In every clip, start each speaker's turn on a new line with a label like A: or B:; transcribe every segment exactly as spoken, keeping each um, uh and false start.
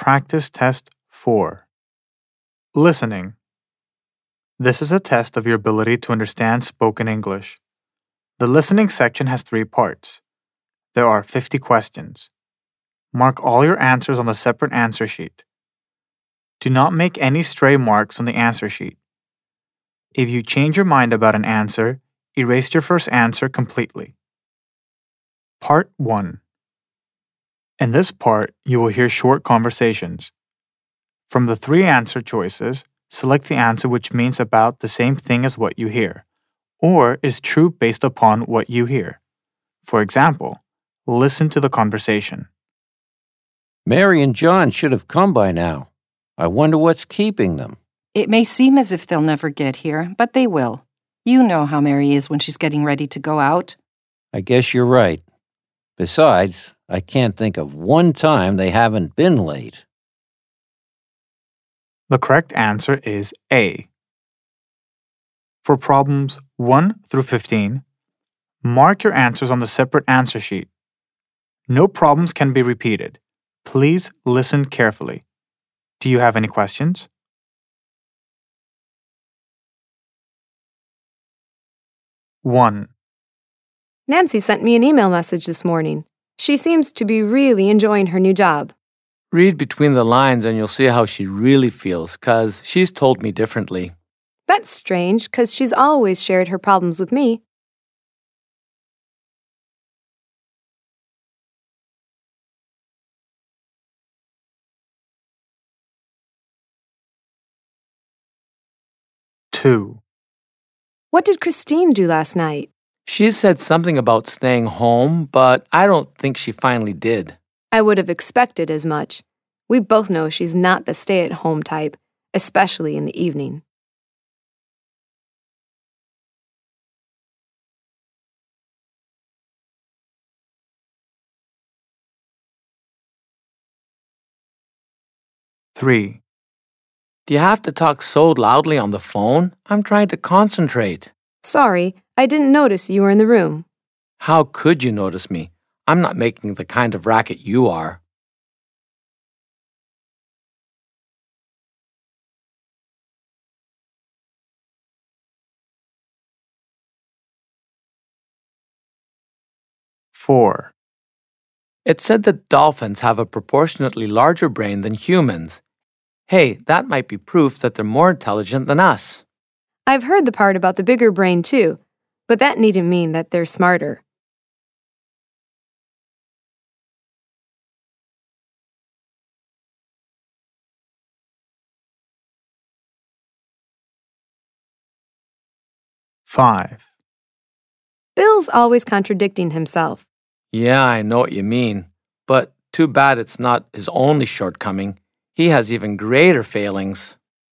A: Practice Test four. Listening. This is a test of your ability to understand spoken English. The listening section has three parts. There are fifty questions. Mark all your answers on the separate answer sheet. Do not make any stray marks on the answer sheet. If you change your mind about an answer, erase your first answer completely. Part one. In this part, you will hear short conversations. From the three answer choices, select the answer which means about the same thing as what you hear, or is true based upon what you hear. For example, listen to the conversation.
B: Mary and John should have come by now. I wonder what's keeping them.
C: It may seem as if they'll never get here, but they will. You know how Mary is when she's getting ready to go out.
B: I guess you're right. Besides, I can't think of one time they haven't been late.
A: The correct answer is A. For problems one through fifteen, mark your answers on the separate answer sheet. No problems can be repeated. Please listen carefully. Do you have any questions? one.
D: Nancy sent me an email message this morning. She seems to be really enjoying her new job.
E: Read between the lines and you'll see how she really feels, 'cause she's told me differently.
D: That's strange, 'cause she's always shared her problems with me.
A: two.
D: What did Christine do last night?
E: She said something about staying home, but I don't think she finally did.
D: I would have expected as much. We both know she's not the stay-at-home type, especially in the evening.
A: three.
E: Do you have to talk so loudly on the phone? I'm trying to concentrate.
D: Sorry, I didn't notice you were in the room.
E: How could you notice me? I'm not making the kind of racket you are.
A: four.
E: It said that dolphins have a proportionately larger brain than humans. Hey, that might be proof that they're more intelligent than us.
D: I've heard the part about the bigger brain too, but that needn't mean that they're smarter.
A: five.
D: Bill's always contradicting himself.
E: Yeah, I know what you mean. But too bad it's not his only shortcoming. He has even greater failings.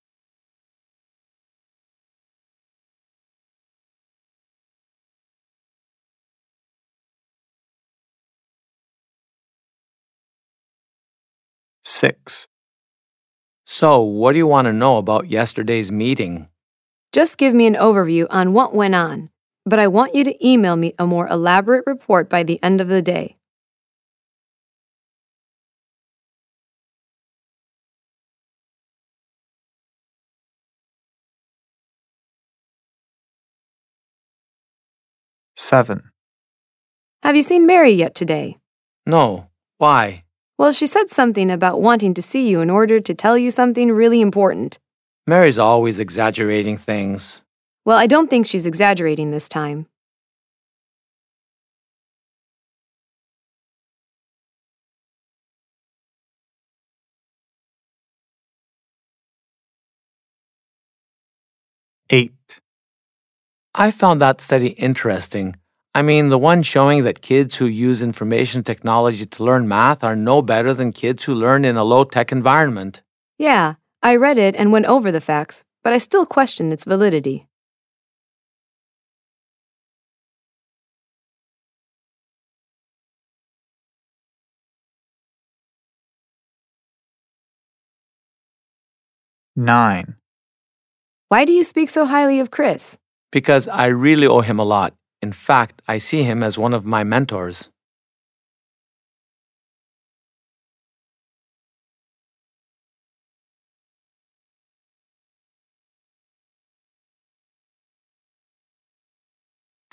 A: six.
E: So, what do you want to know about yesterday's meeting?
D: Just give me an overview on what went on, but I want you to email me a more elaborate report by the end of the day.
A: seven.
D: Have you seen Mary yet today?
E: No. Why?
D: Well, she said something about wanting to see you in order to tell you something really important.
E: Mary's always exaggerating things.
D: Well, I don't think she's exaggerating this time.
A: eight.
E: I found that study interesting. I mean, the one showing that kids who use information technology to learn math are no better than kids who learn in a low-tech environment.
D: Yeah, I read it and went over the facts, but I still question its validity.
A: nine.
D: Why do you speak so highly of Chris?
E: Because I really owe him a lot. In fact, I see him as one of my mentors.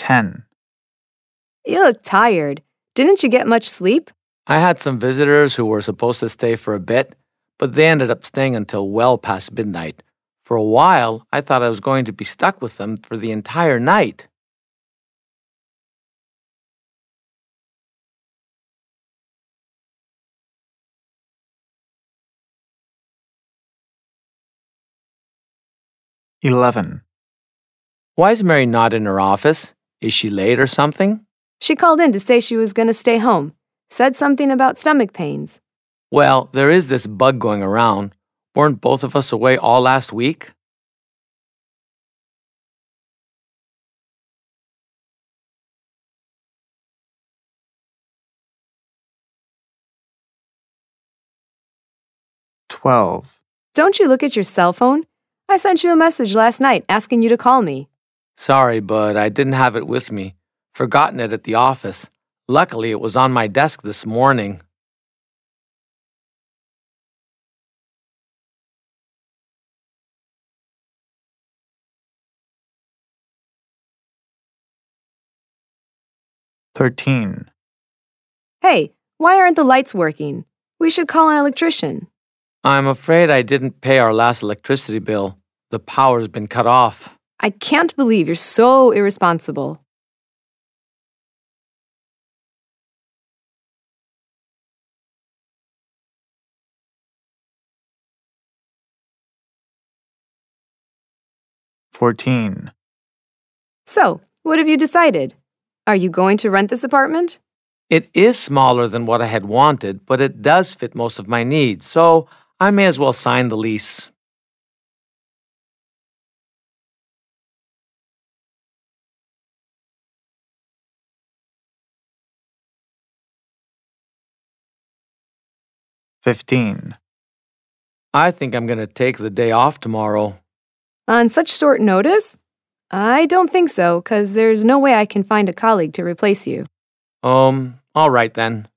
A: ten.
D: You look tired. Didn't you get much sleep?
E: I had some visitors who were supposed to stay for a bit, but they ended up staying until well past midnight. For a while, I thought I was going to be stuck with them for the entire night.
A: eleven.
E: Why is Mary not in her office? Is she late or something?
D: She called in to say she was going to stay home. Said something about stomach pains.
E: Well, there is this bug going around. Weren't both of us away all last week?
A: twelve.
D: Don't you look at your cell phone? I sent you a message last night asking you to call me.
E: Sorry, but I didn't have it with me. Forgotten it at the office. Luckily, it was on my desk this morning.
A: thirteen.
D: Hey, why aren't the lights working? We should call an electrician.
E: I'm afraid I didn't pay our last electricity bill. The power's been cut off.
D: I can't believe you're so irresponsible.
A: fourteen.
D: So, what have you decided? Are you going to rent this apartment?
E: It is smaller than what I had wanted, but it does fit most of my needs, so I may as well sign the lease.
A: fifteen.
E: I think I'm going to take the day off tomorrow.
D: On such short notice? I don't think so, because there's no way I can find a colleague to replace you.
E: Um, all right then.